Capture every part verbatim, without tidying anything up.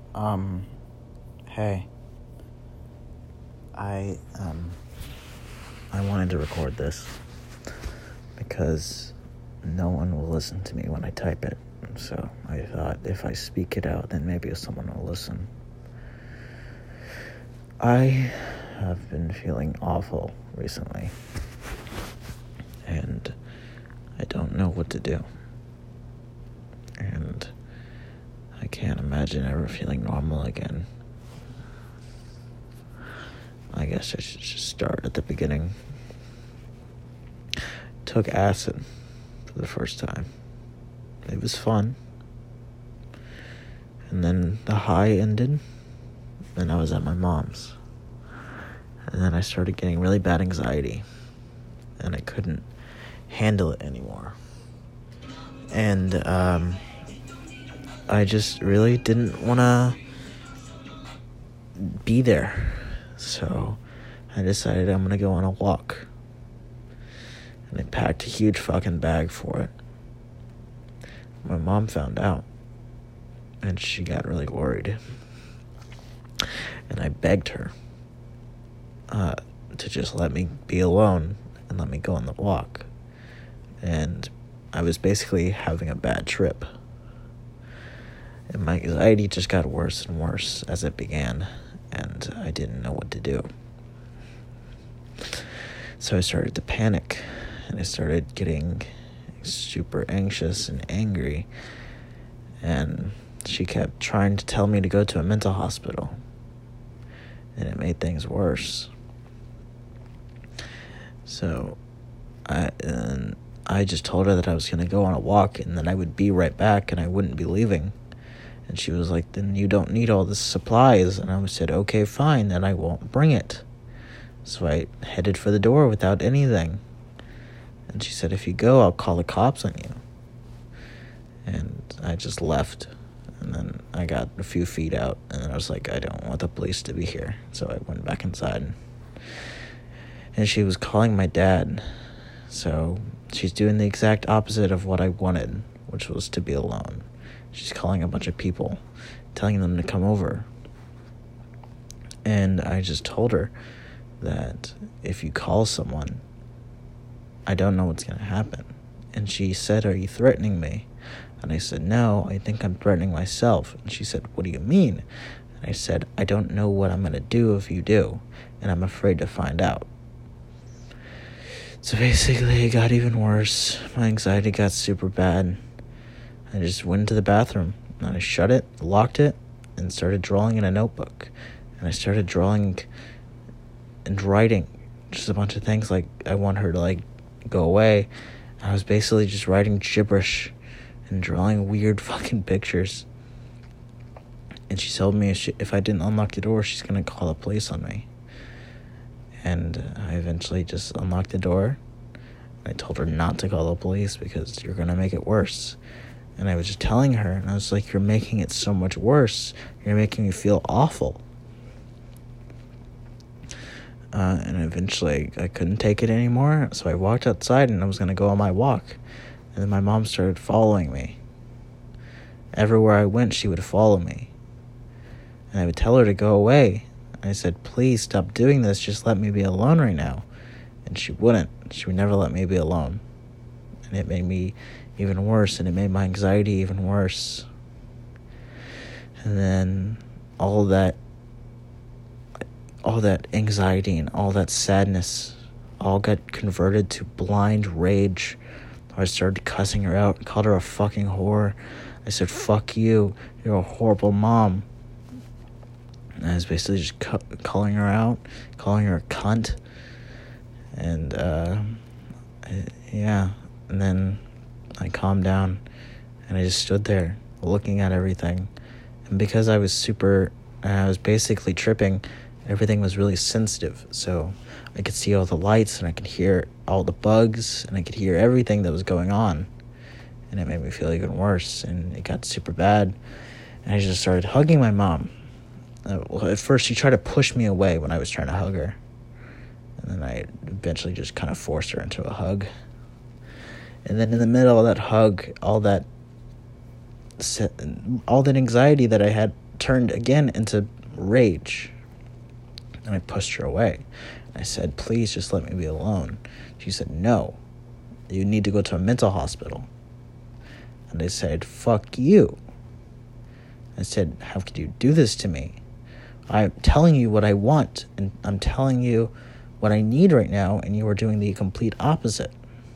Um, hey, I, um, I wanted to record this because no one will listen to me when I type it. So I thought if I speak it out, then maybe someone will listen. I have been feeling awful recently, and I don't know what to do. And I can't imagine ever feeling normal again. I guess I should just start at the beginning. Took acid for the first time. It was fun. And then the high ended, and I was at my mom's. And then I started getting really bad anxiety, and I couldn't handle it anymore. And um, I just really didn't want to be there. So I decided I'm going to go on a walk. And I packed a huge fucking bag for it. My mom found out, and she got really worried. And I begged her uh, to just let me be alone and let me go on the walk. And I was basically having a bad trip. And my anxiety just got worse and worse as it began, and I didn't know what to do. So I started to panic, and I started getting super anxious and angry, and she kept trying to tell me to go to a mental hospital, and it made things worse. So I and I just told her that I was going to go on a walk and that I would be right back and I wouldn't be leaving. And she was like, then you don't need all the supplies. And I said, okay, fine, then I won't bring it. So I headed for the door without anything. And she said, if you go, I'll call the cops on you. And I just left. And then I got a few feet out, and I was like, I don't want the police to be here. So I went back inside. And she was calling my dad. So she's doing the exact opposite of what I wanted, which was to be alone. She's calling a bunch of people, telling them to come over. And I just told her that if you call someone, I don't know what's going to happen. And she said, are you threatening me? And I said, no, I think I'm threatening myself. And she said, what do you mean? And I said, I don't know what I'm going to do if you do, and I'm afraid to find out. So basically, it got even worse. My anxiety got super bad. I just went into the bathroom, and I shut it, locked it, and started drawing in a notebook. And I started drawing and writing just a bunch of things, like I want her to, like, go away. I was basically just writing gibberish and drawing weird fucking pictures. And she told me if, she, if I didn't unlock the door, she's going to call the police on me. And I eventually just unlocked the door. I told her not to call the police because you're going to make it worse. And I was just telling her, and I was like, you're making it so much worse. You're making me feel awful. Uh, and eventually I couldn't take it anymore, so I walked outside and I was going to go on my walk. And then my mom started following me. Everywhere I went, she would follow me. And I would tell her to go away. I said, please stop doing this. Just let me be alone right now. And she wouldn't. She would never let me be alone. And it made me even worse. And it made my anxiety even worse. And then all that, all that anxiety and all that sadness all got converted to blind rage. I started cussing her out. I called her a fucking whore. I said, fuck you. You're a horrible mom. And I was basically just cu- calling her out, calling her a cunt. And, uh, I, yeah. And then I calmed down, and I just stood there looking at everything. And because I was super, I was basically tripping, everything was really sensitive. So I could see all the lights, and I could hear all the bugs, and I could hear everything that was going on. And it made me feel even worse, and it got super bad. And I just started hugging my mom. Uh, well, at first, she tried to push me away when I was trying to hug her. And then I eventually just kind of forced her into a hug. And then in the middle of that hug, all that all that anxiety that I had turned again into rage. And I pushed her away. I said, please just let me be alone. She said, no, you need to go to a mental hospital. And I said, fuck you. I said, how could you do this to me? I'm telling you what I want, and I'm telling you what I need right now, and you are doing the complete opposite.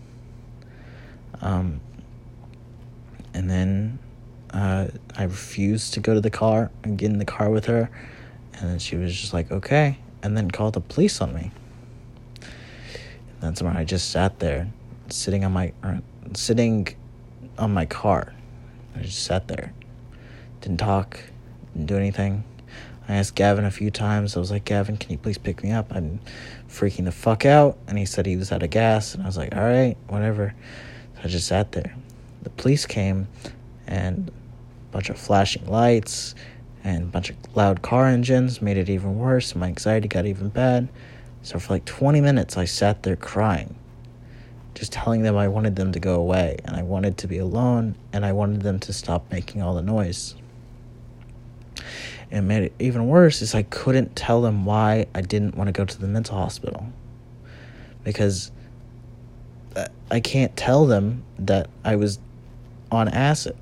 Um, and then uh, I refused to go to the car and get in the car with her, and then she was just like, okay, and then called the police on me. And that's when I just sat there, sitting on my, or, sitting on my car. I just sat there, didn't talk, didn't do anything. I asked Gavin a few times. I was like, Gavin, can you please pick me up? I'm freaking the fuck out. And he said he was out of gas. And I was like, all right, whatever. So I just sat there. The police came, and a bunch of flashing lights and a bunch of loud car engines made it even worse. My anxiety got even bad. So for like twenty minutes, I sat there crying, just telling them I wanted them to go away, and I wanted to be alone, and I wanted them to stop making all the noise. And it made it even worse is I couldn't tell them why I didn't want to go to the mental hospital, because I can't tell them that I was on acid.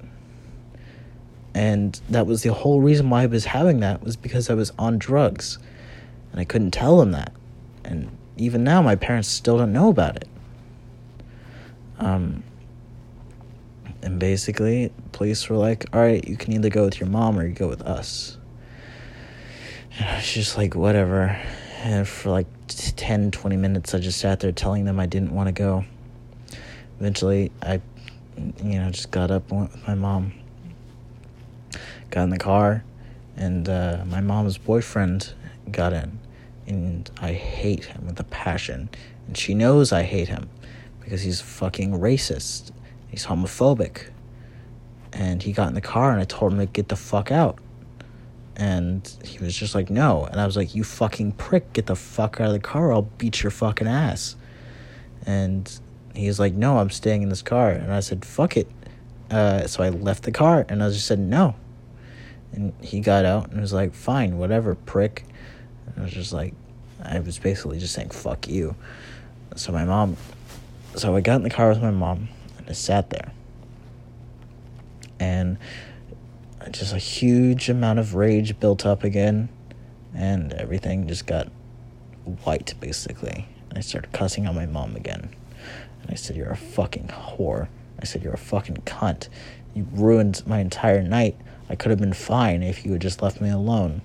And that was the whole reason why I was having that, was because I was on drugs. And I couldn't tell them that. And even now, my parents still don't know about it. Um, and basically, police were like, all right, you can either go with your mom or you go with us. And I was just like, whatever. And for like ten, twenty minutes, I just sat there telling them I didn't want to go. Eventually, I, you know, just got up and went with my mom. Got in the car, and uh, my mom's boyfriend got in. And I hate him with a passion. And she knows I hate him because he's fucking racist. He's homophobic. And he got in the car, and I told him to get the fuck out. And he was just like, no. And I was like, you fucking prick, get the fuck out of the car, or I'll beat your fucking ass. And he was like, no, I'm staying in this car. And I said, fuck it. Uh, so I left the car, and I just said, no. And he got out and was like, fine, whatever, prick. And I was just like, I was basically just saying, fuck you. So my mom, so I got in the car with my mom, and I sat there. And just a huge amount of rage built up again, and everything just got white, basically. And I started cussing on my mom again. And I said, you're a fucking whore. I said, you're a fucking cunt. You ruined my entire night. I could have been fine if you had just left me alone.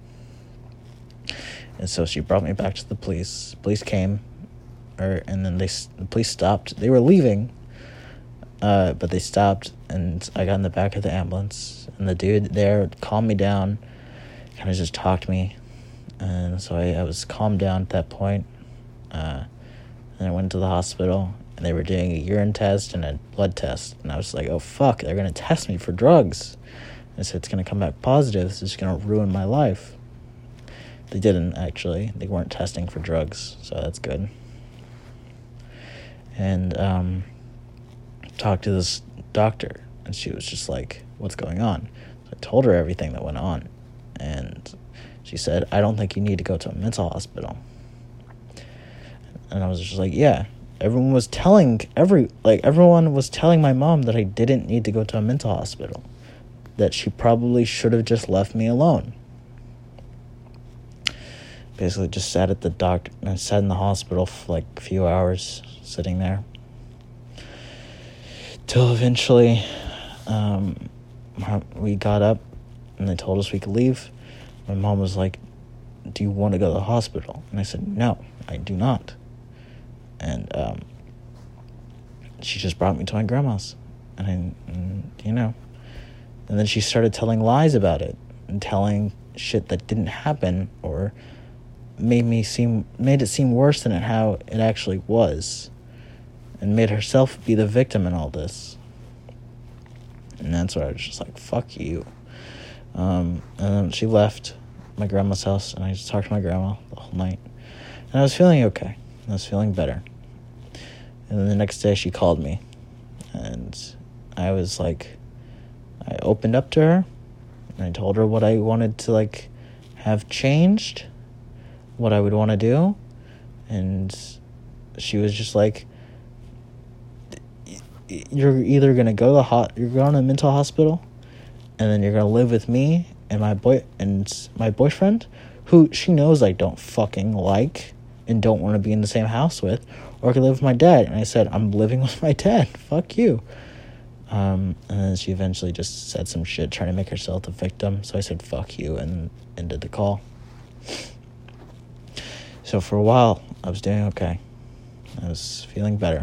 And so she brought me back to the police. Police came, or and then they the police stopped. They were leaving, uh, but they stopped, and I got in the back of the ambulance. And the dude there calmed me down, kind of just talked to me. And so I, I was calmed down at that point. Uh, and I went to the hospital, and they were doing a urine test and a blood test. And I was like, oh, fuck, they're going to test me for drugs. I said, it's going to come back positive. This is going to ruin my life. They didn't, actually. They weren't testing for drugs, so that's good. And um, talked to this doctor, and she was just like, what's going on? So I told her everything that went on. And she said, I don't think you need to go to a mental hospital. And I was just like, yeah. Everyone was telling, every like everyone was telling my mom that I didn't need to go to a mental hospital. That she probably should have just left me alone. Basically just sat at the doctor, I sat in the hospital for like a few hours, sitting there. Till eventually, um, we got up, and they told us we could leave. My mom was like, do you want to go to the hospital? And I said, no, I do not. And um, she just brought me to my grandma's. And, I, and, you know, and then she started telling lies about it, and telling shit that didn't happen, or made me seem made it seem worse than it, how it actually was, and made herself be the victim in all this. And that's where I was just like, fuck you. Um, and then she left my grandma's house, and I just talked to my grandma the whole night. And I was feeling okay. I was feeling better. And then the next day she called me, and I was like, I opened up to her, And I told her what I wanted to, like, have changed, what I would want to do. And she was just like, you're either going to go to the hot, you're going to a mental hospital, and then you're going to live with me and my boy and my boyfriend, who she knows I don't fucking like and don't want to be in the same house with, or I could live with my dad. And I said, I'm living with my dad. Fuck you. Um, and then she eventually just said some shit trying to make herself the victim. So I said, fuck you, and ended the call. So for a while, I was doing okay. I was feeling better.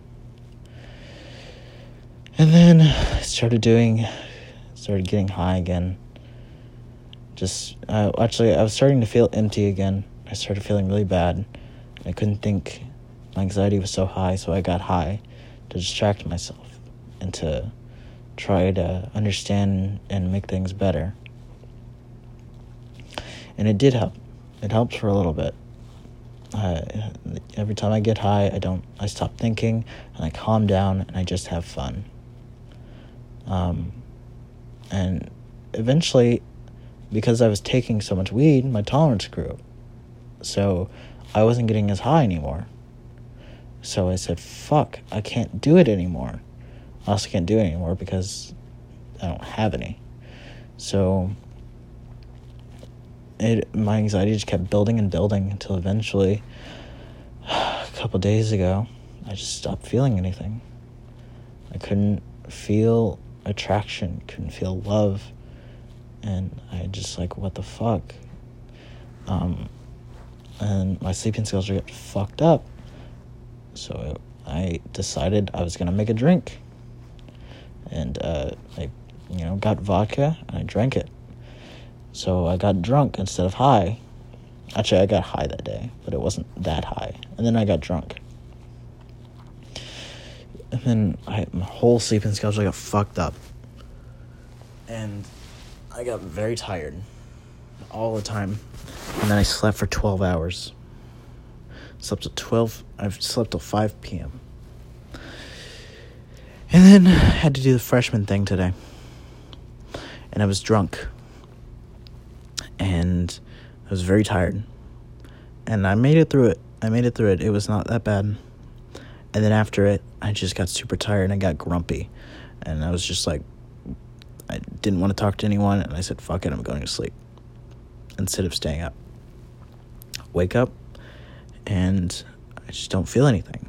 And then I started doing, started getting high again. Just, uh, actually, I was starting to feel empty again. I started feeling really bad. I couldn't think. My anxiety was so high, so I got high to distract myself and to try to understand and make things better. And it did help. It helped for a little bit. Uh, every time I get high, I don't. I stop thinking, and I calm down, and I just have fun. Um, and eventually, because I was taking so much weed, my tolerance grew. So I wasn't getting as high anymore. So I said, fuck, I can't do it anymore. I also can't do it anymore because I don't have any. So it my anxiety just kept building and building until eventually, a couple days ago, I just stopped feeling anything. I couldn't feel attraction, couldn't feel love. And I just like, what the fuck? Um, and my sleeping skills were getting fucked up. So I decided I was going to make a drink. And uh, I, you know, got vodka and I drank it. So I got drunk instead of high. Actually, I got high that day, but it wasn't that high. And then I got drunk. And then I, my whole sleeping schedule got fucked up. And I got very tired all the time. And then I slept for twelve hours. Slept till twelve. I've slept till five p.m. And then I had to do the freshman thing today. And I was drunk. And I was very tired. And I made it through it. I made it through it. It was not that bad. And then after it, I just got super tired and I got grumpy. And I was just like, I didn't want to talk to anyone, and I said, fuck it, I'm going to sleep instead of staying up. Wake up, and I just don't feel anything.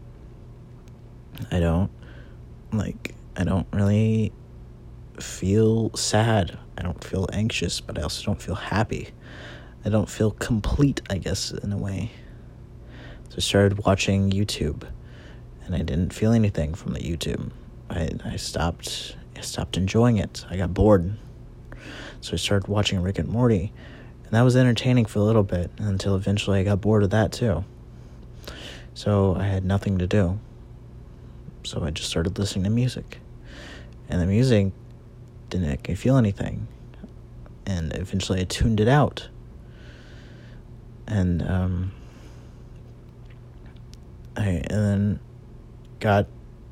I don't, like, I don't really feel sad. I don't feel anxious, but I also don't feel happy. I don't feel complete, I guess, in a way. So I started watching YouTube, and I didn't feel anything from the YouTube. I, I stopped... I stopped enjoying it. I got bored. So I started watching Rick and Morty. And that was entertaining for a little bit until eventually I got bored of that too. So I had nothing to do. So I just started listening to music. And the music didn't make me feel anything. And eventually I tuned it out. And um I and then got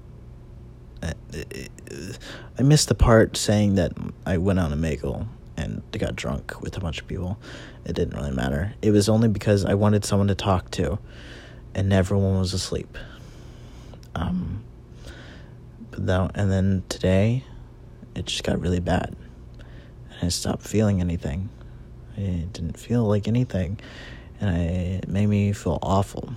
I missed the part saying that I went on a Omegle and got drunk with a bunch of people. It didn't really matter. It was only because I wanted someone to talk to, and everyone was asleep. Um, but that, and then today, it just got really bad, and I stopped feeling anything. I didn't feel like anything, and I, it made me feel awful.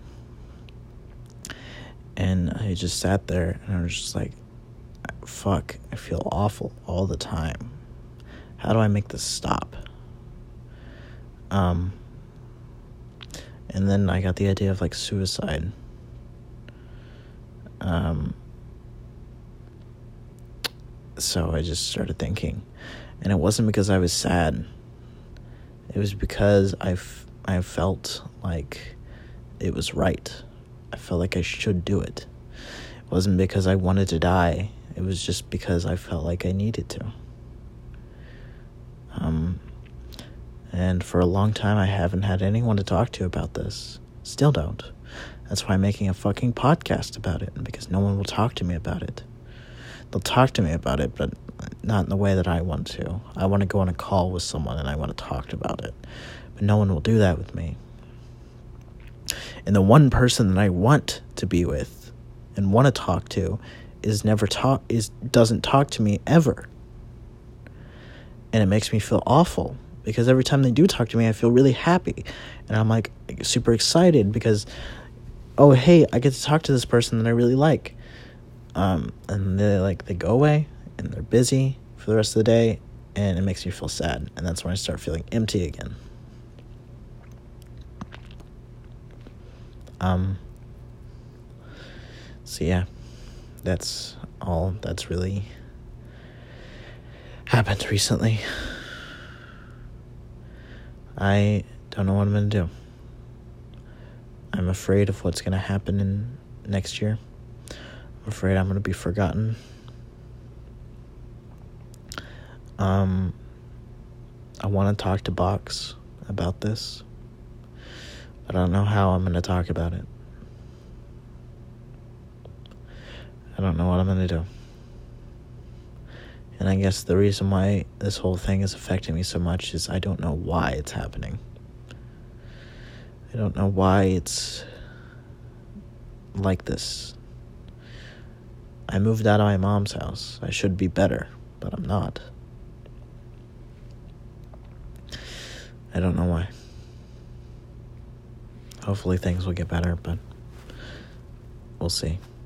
And I just sat there, and I was just like, fuck, I feel awful all the time. How do I make this stop? Um, and then I got the idea of, like, suicide. Um, so I just started thinking. And it wasn't because I was sad. It was because I, f- I felt like it was right. I felt like I should do it. It wasn't because I wanted to die. It was just because I felt like I needed to. Um, and for a long time, I haven't had anyone to talk to about this. Still don't. That's why I'm making a fucking podcast about it, because no one will talk to me about it. They'll talk to me about it, but not in the way that I want to. I want to go on a call with someone and I want to talk about it. But no one will do that with me. And the one person that I want to be with and want to talk to is never talk is doesn't talk to me ever. And it makes me feel awful because every time they do talk to me, I feel really happy. And I'm like super excited because, oh, hey, I get to talk to this person that I really like. Um, and they like they go away and they're busy for the rest of the day, and it makes me feel sad. And that's when I start feeling empty again. Um, so yeah, that's all that's really happened recently. I don't know what I'm going to do. I'm afraid of what's going to happen in next year. I'm afraid I'm going to be forgotten. Um, I want to talk to Box about this, but I don't know how I'm going to talk about it. I don't know what I'm going to do. And I guess the reason why this whole thing is affecting me so much is I don't know why it's happening. I don't know why it's like this. I moved out of my mom's house. I should be better, but I'm not. I don't know why. Hopefully things will get better, but we'll see.